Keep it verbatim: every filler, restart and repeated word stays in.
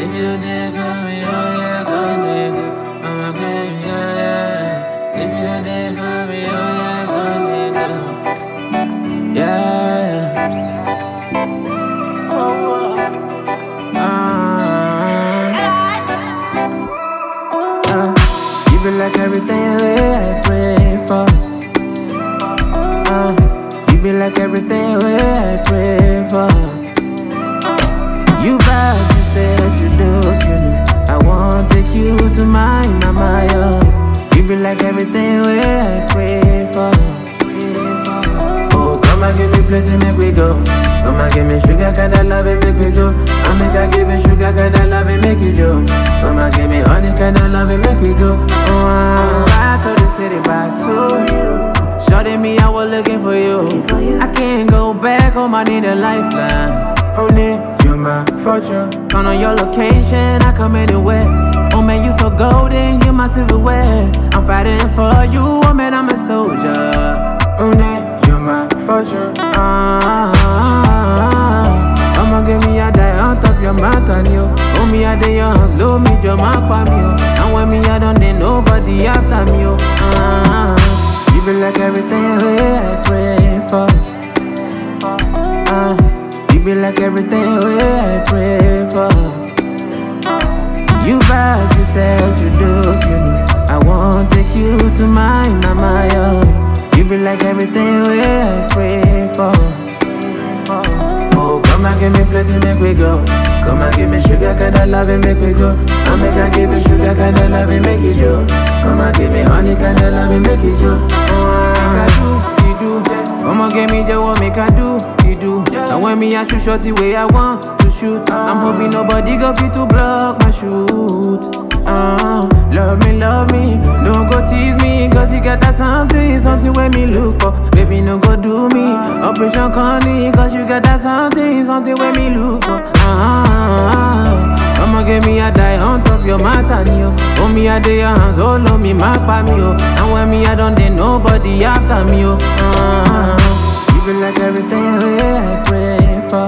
If you don't dare for me, oh yeah, go nigga. I'ma get me, yeah, yeah. If you don't dare for me, oh yeah, go nigga. Yeah. Uh, uh, you be like everything I pray for. Uh, you be like everything I pray for. You bad, you said you do, you know. I won't take you to mine, mama, yo. You be like everything I pray for. Oh, come and give me plenty, make we go. Come and give me sugar, kinda love it, make we go. I make her give me sugar, kinda love it, make you go. Come and give me honey, kinda love it, make we go. Oh, I ride to the city by two. Shorty me, I was looking for you. I can't go back, home, I need a lifeline. Only you're my fortune. Count on your location, I come anywhere. Oh man, you so golden, you're my silverware. I'm fighting for you, oh man, I'm a soldier. Only you're my fortune. Ah, I'ma give me a die on top your mountain, yo. Oh me a day young, low me your map on me, yo. And when me I don't need nobody after me, yo. Ah, you be like everything I pray for. Ah. You be like everything I pray for. You bad, you said you do, you know. I won't take you to mine, mama, yo. You be like everything I pray for. Oh, come and give me plenty, make we go. Come and give me sugar, kinda love it, make we go. I make her give me sugar, kinda love it, make it yo. Come and give me honey, kinda love it, make it yo. Oh, I do, you do. I'ma give me the what make I do, you do. And when me I shoot shot the way I want to shoot, I'm hoping nobody go fit to block my shoot. Uh, love me, love me, don't go tease me, cause you got that something, something where me look for. Baby, no go do me, Operation Connie, cause you got that something, something where me look for. Uh, I'ma give me a die on top your mountain, yo. Oh me a day your hands, all on me, mark by me, yo. And when me I don't need nobody after me, yo. Uh, you be like everything I pray for.